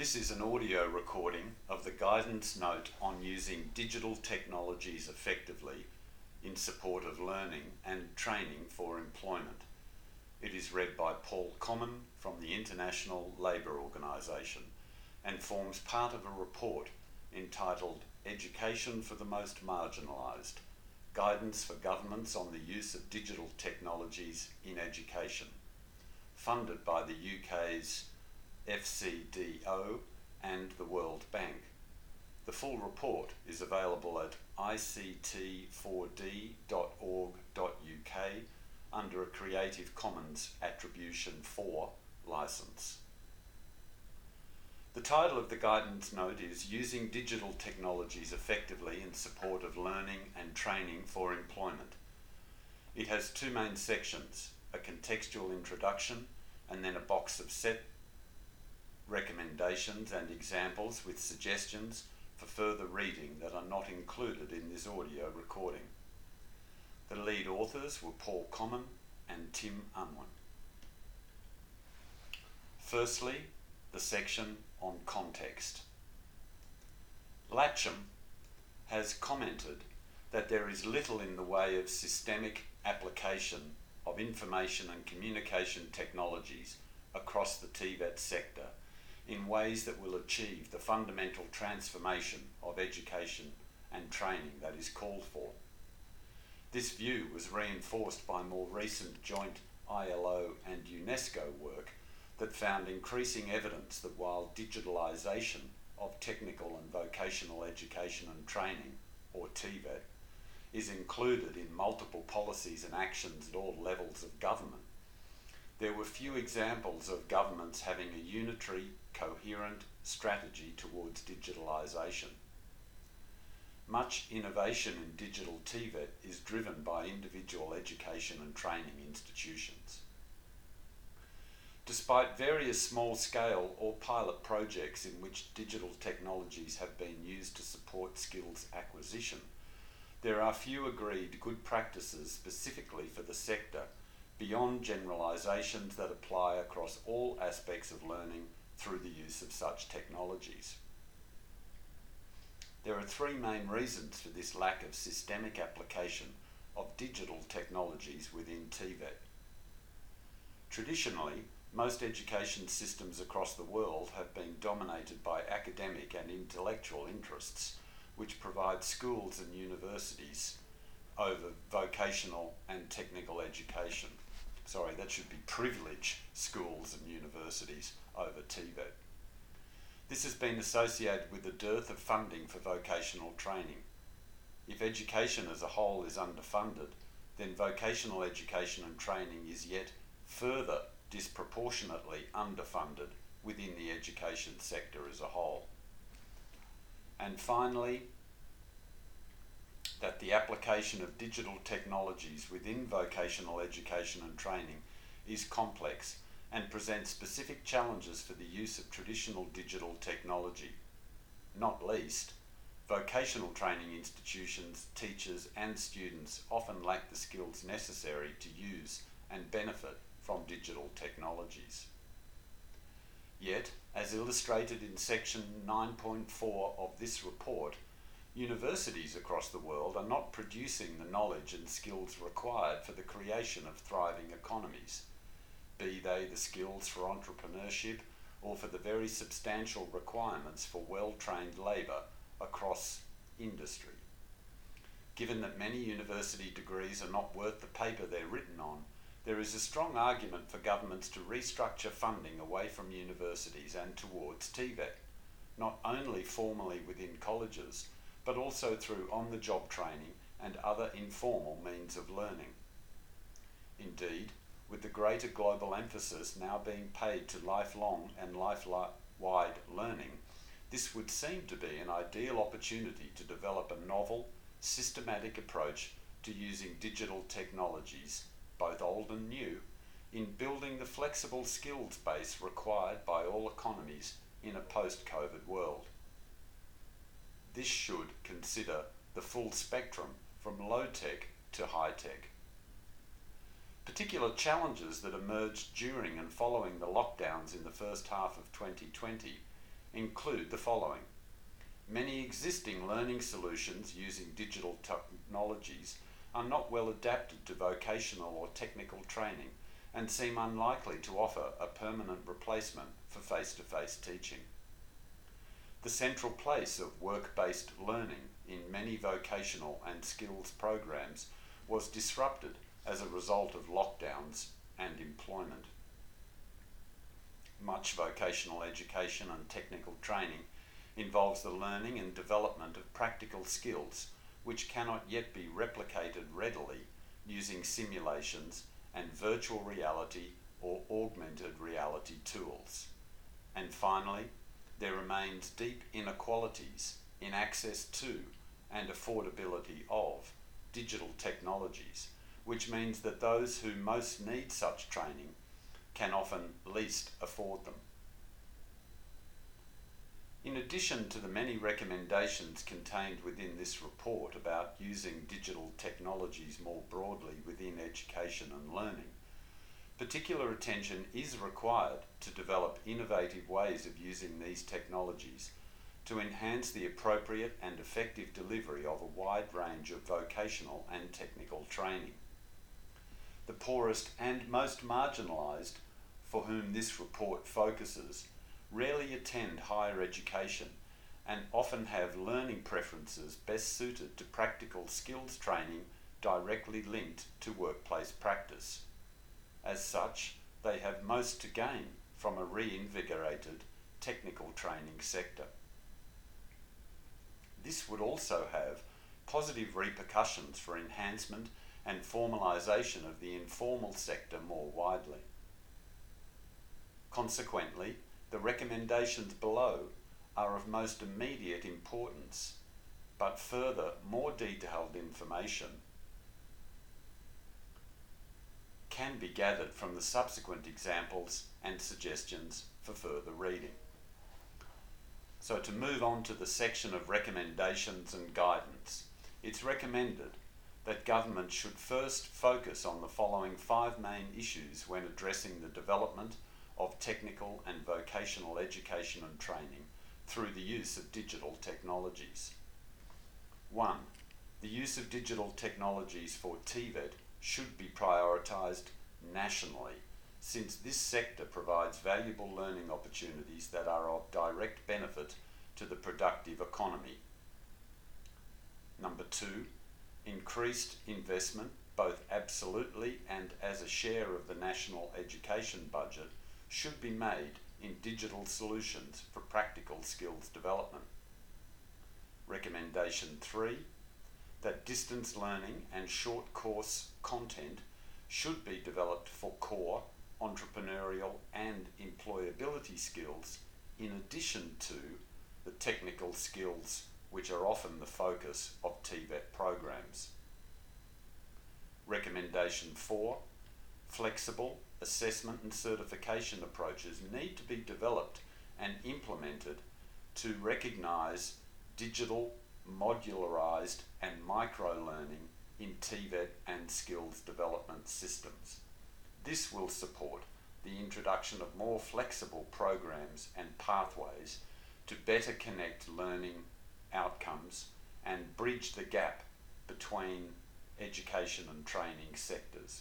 This is an audio recording of the guidance note on using digital technologies effectively in support of learning and training for employment. It is read by Paul Comyn from the International Labour Organisation and forms part of a report entitled Education for the Most Marginalised: Guidance for Governments on the Use of Digital Technologies in Education, funded by the UK's FCDO and the World Bank. The full report is available at ict4d.org.uk under a Creative Commons Attribution 4 licence. The title of the guidance note is Using Digital Technologies Effectively in Support of Learning and Training for Employment. It has two main sections, a contextual introduction and then a box of set recommendations and examples with suggestions for further reading that are not included in this audio recording. The lead authors were Paul Comyn and Tim Unwin. Firstly, the section on context. Latcham has commented that there is little in the way of systemic application of information and communication technologies across the TVET sector in ways that will achieve the fundamental transformation of education and training that is called for. This view was reinforced by more recent joint ILO and UNESCO work that found increasing evidence that while digitalisation of technical and vocational education and training, or TVET, is included in multiple policies and actions at all levels of government, there were few examples of governments having a unitary, coherent strategy towards digitalisation. Much innovation in digital TVET is driven by individual education and training institutions. Despite various small-scale or pilot projects in which digital technologies have been used to support skills acquisition, there are few agreed good practices specifically for the sector beyond generalisations that apply across all aspects of learning through the use of such technologies. There are three main reasons for this lack of systemic application of digital technologies within TVET. Traditionally, most education systems across the world have been dominated by academic and intellectual interests, which provide schools and universities over vocational and technical education. Sorry, that should be privilege schools and universities over TVET. This has been associated with a dearth of funding for vocational training. If education as a whole is underfunded, then vocational education and training is yet further disproportionately underfunded within the education sector as a whole. And finally, that the application of digital technologies within vocational education and training is complex and presents specific challenges for the use of traditional digital technology. Not least, vocational training institutions, teachers and students often lack the skills necessary to use and benefit from digital technologies. Yet, as illustrated in section 9.4 of this report, universities across the world are not producing the knowledge and skills required for the creation of thriving economies, be they the skills for entrepreneurship or for the very substantial requirements for well-trained labour across industry. Given that many university degrees are not worth the paper they're written on, there is a strong argument for governments to restructure funding away from universities and towards TVET, not only formally within colleges, but also through on-the-job training and other informal means of learning. Indeed, with the greater global emphasis now being paid to lifelong and life-wide learning, this would seem to be an ideal opportunity to develop a novel, systematic approach to using digital technologies, both old and new, in building the flexible skills base required by all economies in a post-COVID world. This should consider the full spectrum from low-tech to high-tech. Particular challenges that emerged during and following the lockdowns in the first half of 2020 include the following. Many existing learning solutions using digital technologies are not well adapted to vocational or technical training and seem unlikely to offer a permanent replacement for face-to-face teaching. The central place of work-based learning in many vocational and skills programs was disrupted as a result of lockdowns and employment. Much vocational education and technical training involves the learning and development of practical skills which cannot yet be replicated readily using simulations and virtual reality or augmented reality tools. And finally, there remains deep inequalities in access to and affordability of digital technologies, which means that those who most need such training can often least afford them. In addition to the many recommendations contained within this report about using digital technologies more broadly within education and learning, particular attention is required to develop innovative ways of using these technologies to enhance the appropriate and effective delivery of a wide range of vocational and technical training. The poorest and most marginalised, for whom this report focuses, rarely attend higher education and often have learning preferences best suited to practical skills training directly linked to workplace practice. As such, they have most to gain from a reinvigorated technical training sector. This would also have positive repercussions for enhancement and formalisation of the informal sector more widely. Consequently, the recommendations below are of most immediate importance, but further, more detailed information can be gathered from the subsequent examples and suggestions for further reading. So to move on to the section of recommendations and guidance, it's recommended that government should first focus on the following 5 main issues when addressing the development of technical and vocational education and training through the use of digital technologies. 1. The use of digital technologies for TVET should be prioritised nationally, since this sector provides valuable learning opportunities that are of direct benefit to the productive economy. Number 2, increased investment, both absolutely and as a share of the national education budget, should be made in digital solutions for practical skills development. Recommendation 3, that distance learning and short course content should be developed for core, entrepreneurial and employability skills in addition to the technical skills which are often the focus of TVET programs. Recommendation 4, flexible assessment and certification approaches need to be developed and implemented to recognise digital, modularised and micro-learning in TVET and skills development systems. This will support the introduction of more flexible programs and pathways to better connect learning outcomes and bridge the gap between education and training sectors.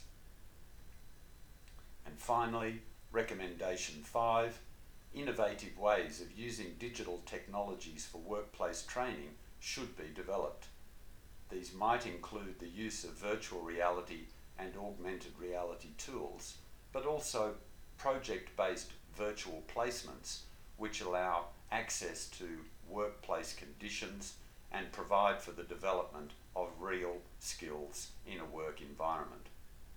And finally, recommendation 5, innovative ways of using digital technologies for workplace training should be developed. These might include the use of virtual reality and augmented reality tools, but also project-based virtual placements which allow access to workplace conditions and provide for the development of real skills in a work environment.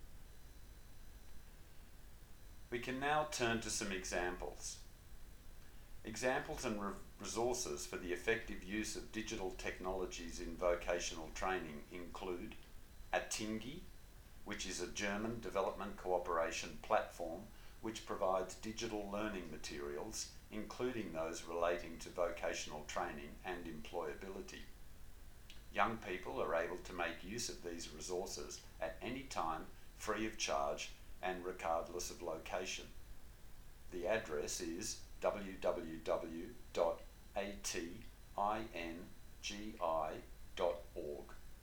We can now turn to some examples. Examples and resources for the effective use of digital technologies in vocational training include Atingi, which is a German development cooperation platform which provides digital learning materials, including those relating to vocational training and employability. Young people are able to make use of these resources at any time, free of charge and regardless of location. The address is www.atingi.org.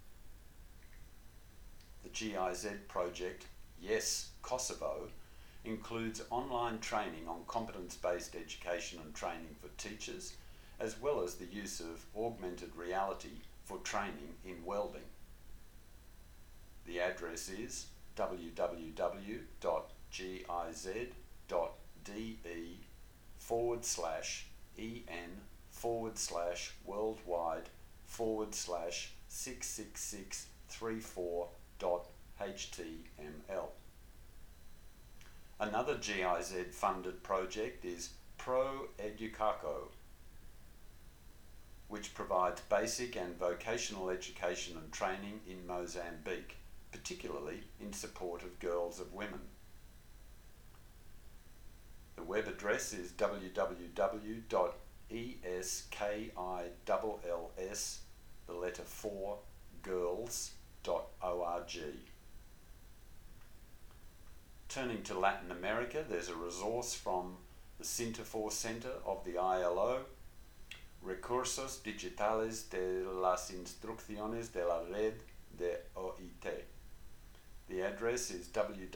The GIZ project, Yes Kosovo, includes online training on competence-based education and training for teachers, as well as the use of augmented reality for training in welding. The address is www.giz.de/en//66634.html. Another GIZ funded project is Pro Educaco, which provides basic and vocational education and training in Mozambique, particularly in support of girls of women. The web address is www.eskills4girls.org. Turning to Latin America, there's a resource from the Cinta4 Center of the ILO, Recursos Digitales de las Instrucciones de la Red de OIT. The address is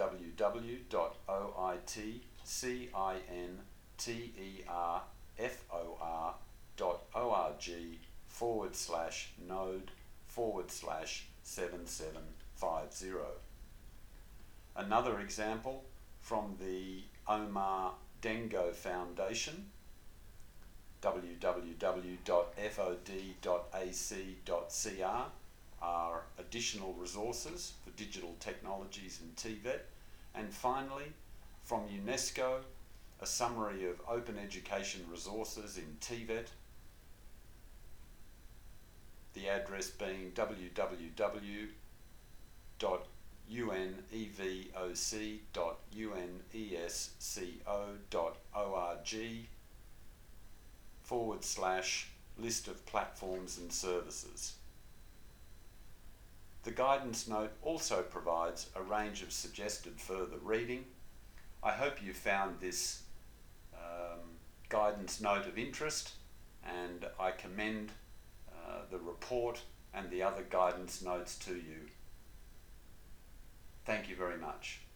www.oitcinterfor.org/node/7750. Another example from the Omar Dengo Foundation, www.fod.ac.cr, are additional resources for digital technologies in TVET. And finally, from UNESCO, a summary of open education resources in TVET, the address being www.unevoco.org/list of platforms and services. The guidance note also provides a range of suggested further reading. I hope you found this guidance note of interest, and I commend the report and the other guidance notes to you. Thank you very much.